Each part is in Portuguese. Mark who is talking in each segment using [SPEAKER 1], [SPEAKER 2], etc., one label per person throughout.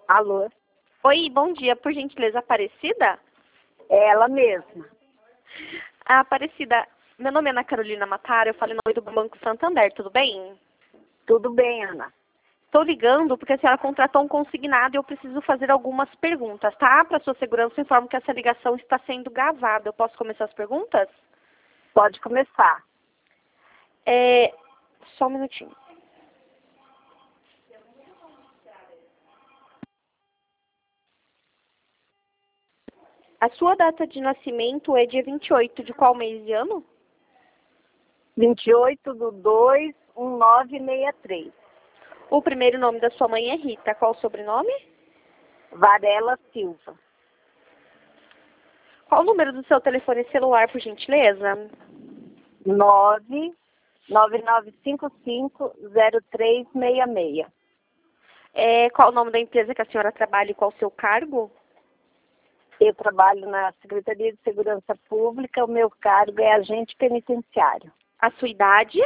[SPEAKER 1] Alô?
[SPEAKER 2] Oi, bom dia. Por gentileza, Aparecida?
[SPEAKER 1] É ela mesma.
[SPEAKER 2] Aparecida, meu nome é Ana Carolina Matara, eu falo em nome do Banco Santander, tudo bem?
[SPEAKER 1] Tudo bem, Ana?
[SPEAKER 2] Estou ligando porque a senhora contratou um consignado e eu preciso fazer algumas perguntas, tá? Para sua segurança, eu informo que essa ligação está sendo gravada. Eu posso começar as perguntas?
[SPEAKER 1] Pode começar.
[SPEAKER 2] Só um minutinho. A sua data de nascimento é dia 28 de qual mês e ano?
[SPEAKER 1] 28/2/1963.
[SPEAKER 2] O primeiro nome da sua mãe é Rita. Qual o sobrenome?
[SPEAKER 1] Varela Silva.
[SPEAKER 2] Qual o número do seu telefone celular, por gentileza?
[SPEAKER 1] 999550366.
[SPEAKER 2] Qual o nome da empresa que a senhora trabalha e qual o seu cargo?
[SPEAKER 1] Eu trabalho na Secretaria de Segurança Pública, o meu cargo é agente penitenciário.
[SPEAKER 2] A sua idade?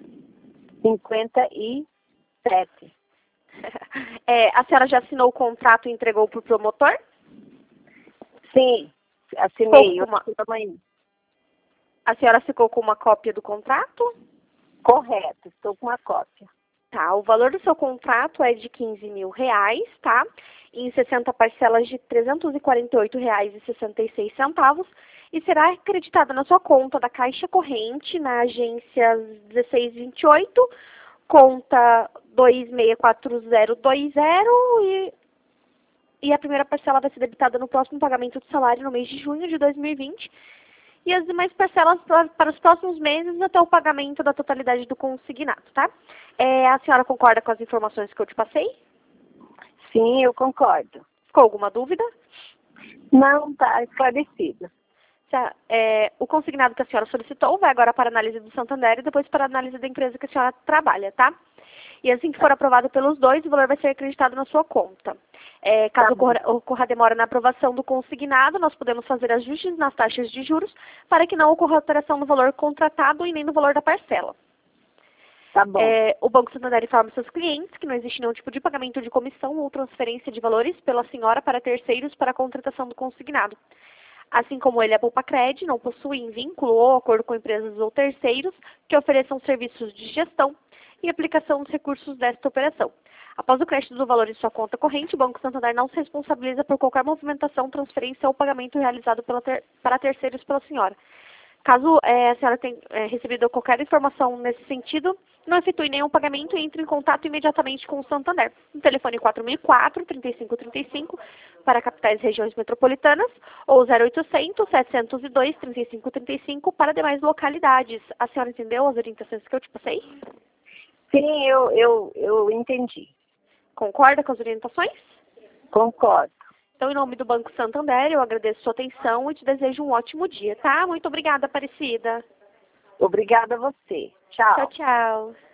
[SPEAKER 1] 57.
[SPEAKER 2] A senhora já assinou o contrato e entregou para o promotor?
[SPEAKER 1] Sim, assinei
[SPEAKER 2] Ficou com
[SPEAKER 1] hoje da manhã.
[SPEAKER 2] A senhora ficou com uma cópia do contrato?
[SPEAKER 1] Correto, estou com a cópia.
[SPEAKER 2] Tá, o valor do seu contrato é de R$ 15.000, tá? Em 60 parcelas de R$ 348,66 e será acreditada na sua conta da Caixa Corrente, na agência 1628, conta 264020 e a primeira parcela vai ser debitada no próximo pagamento do salário no mês de junho de 2020 e as demais parcelas para os próximos meses até o pagamento da totalidade do consignado, tá? A senhora concorda com as informações que eu te passei?
[SPEAKER 1] Sim, eu concordo.
[SPEAKER 2] Ficou alguma dúvida?
[SPEAKER 1] Não, está esclarecido.
[SPEAKER 2] O consignado que a senhora solicitou vai agora para a análise do Santander e depois para a análise da empresa que a senhora trabalha, tá? E assim que for aprovado pelos dois, o valor vai ser acreditado na sua conta. Caso ocorra demora na aprovação do consignado, nós podemos fazer ajustes nas taxas de juros para que não ocorra alteração no valor contratado e nem no valor da parcela.
[SPEAKER 1] Tá bom.
[SPEAKER 2] O Banco Santander informa seus clientes que não existe nenhum tipo de pagamento de comissão ou transferência de valores pela senhora para terceiros para a contratação do consignado. Assim como ele é Poupa-Cred, não possui vínculo ou acordo com empresas ou terceiros que ofereçam serviços de gestão e aplicação dos recursos desta operação. Após o crédito do valor em sua conta corrente, o Banco Santander não se responsabiliza por qualquer movimentação, transferência ou pagamento realizado para terceiros pela senhora. Caso a senhora tenha recebido qualquer informação nesse sentido, não efetue nenhum pagamento e entre em contato imediatamente com o Santander. No telefone 4004-3535 para capitais e regiões metropolitanas ou 0800 702 3535 para demais localidades. A senhora entendeu as orientações que eu te passei?
[SPEAKER 1] Sim, eu entendi.
[SPEAKER 2] Concorda com as orientações?
[SPEAKER 1] Concordo.
[SPEAKER 2] Então, em nome do Banco Santander, eu agradeço a sua atenção e te desejo um ótimo dia, tá? Muito obrigada, Aparecida.
[SPEAKER 1] Obrigada a você. Tchau.
[SPEAKER 2] Tchau, tchau.